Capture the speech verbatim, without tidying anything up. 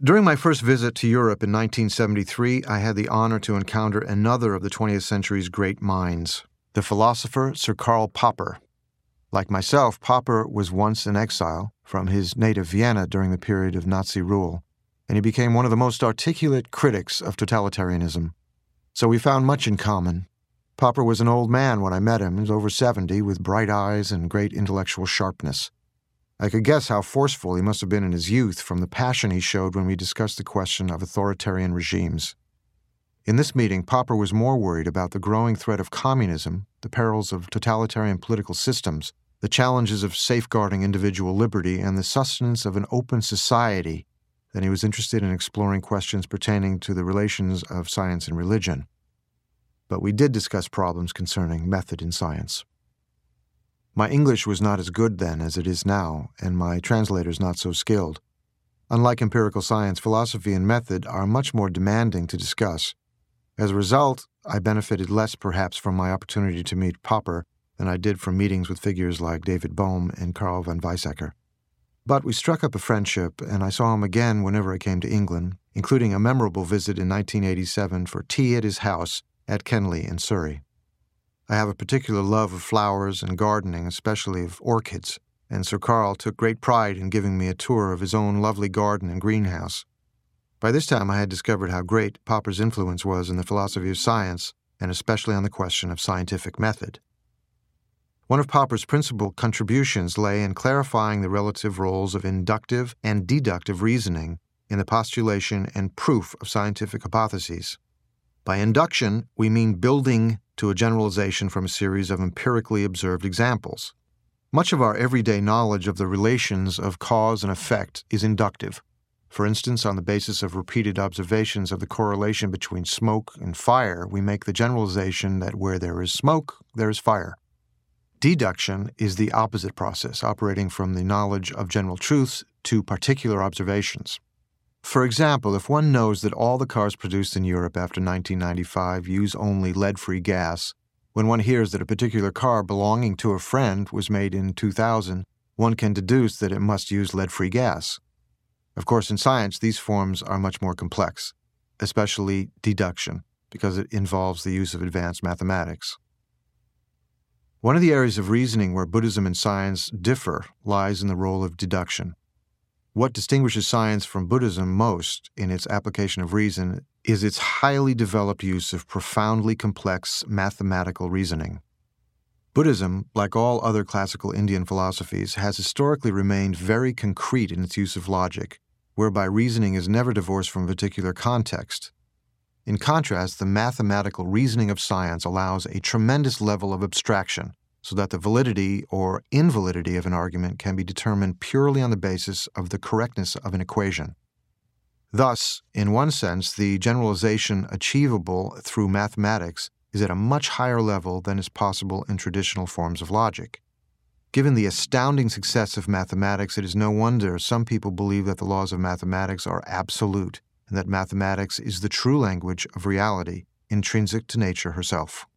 During my first visit to Europe in nineteen seventy-three, I had the honor to encounter another of the twentieth century's great minds, the philosopher Sir Karl Popper. Like myself, Popper was once in exile from his native Vienna during the period of Nazi rule, and he became one of the most articulate critics of totalitarianism. So we found much in common. Popper was an old man when I met him. He was over seventy, with bright eyes and great intellectual sharpness. I could guess how forceful he must have been in his youth from the passion he showed when we discussed the question of authoritarian regimes. In this meeting, Popper was more worried about the growing threat of communism, the perils of totalitarian political systems, the challenges of safeguarding individual liberty, and the sustenance of an open society than he was interested in exploring questions pertaining to the relations of science and religion. But we did discuss problems concerning method in science. My English was not as good then as it is now, and my translators not so skilled. Unlike empirical science, philosophy and method are much more demanding to discuss. As a result, I benefited less perhaps from my opportunity to meet Popper than I did from meetings with figures like David Bohm and Carl von Weizsäcker. But we struck up a friendship, and I saw him again whenever I came to England, including a memorable visit in nineteen eighty-seven for tea at his house at Kenley in Surrey. I have a particular love of flowers and gardening, especially of orchids, and Sir Karl took great pride in giving me a tour of his own lovely garden and greenhouse. By this time I had discovered how great Popper's influence was in the philosophy of science, and especially on the question of scientific method. One of Popper's principal contributions lay in clarifying the relative roles of inductive and deductive reasoning in the postulation and proof of scientific hypotheses. By induction, we mean building to a generalization from a series of empirically observed examples. Much of our everyday knowledge of the relations of cause and effect is inductive. For instance, on the basis of repeated observations of the correlation between smoke and fire, we make the generalization that where there is smoke, there is fire. Deduction is the opposite process, operating from the knowledge of general truths to particular observations. For example, if one knows that all the cars produced in Europe after nineteen ninety-five use only lead-free gas, when one hears that a particular car belonging to a friend was made in two thousand, one can deduce that it must use lead-free gas. Of course, in science, these forms are much more complex, especially deduction, because it involves the use of advanced mathematics. One of the areas of reasoning where Buddhism and science differ lies in the role of deduction. What distinguishes science from Buddhism most in its application of reason is its highly developed use of profoundly complex mathematical reasoning. Buddhism, like all other classical Indian philosophies, has historically remained very concrete in its use of logic, whereby reasoning is never divorced from a particular context. In contrast, the mathematical reasoning of science allows a tremendous level of abstraction, so that the validity or invalidity of an argument can be determined purely on the basis of the correctness of an equation. Thus, in one sense, the generalization achievable through mathematics is at a much higher level than is possible in traditional forms of logic. Given the astounding success of mathematics, it is no wonder some people believe that the laws of mathematics are absolute, and that mathematics is the true language of reality, intrinsic to nature herself.